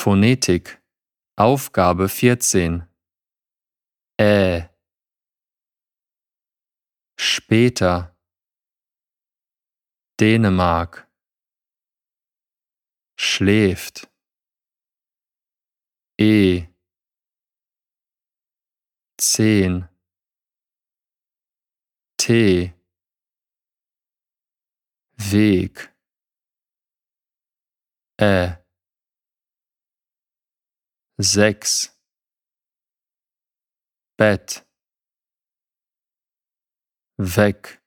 Phonetik. Aufgabe 14. Später. Dänemark. Schläft. 10. Tee. Weg. 6. Bett. Weg.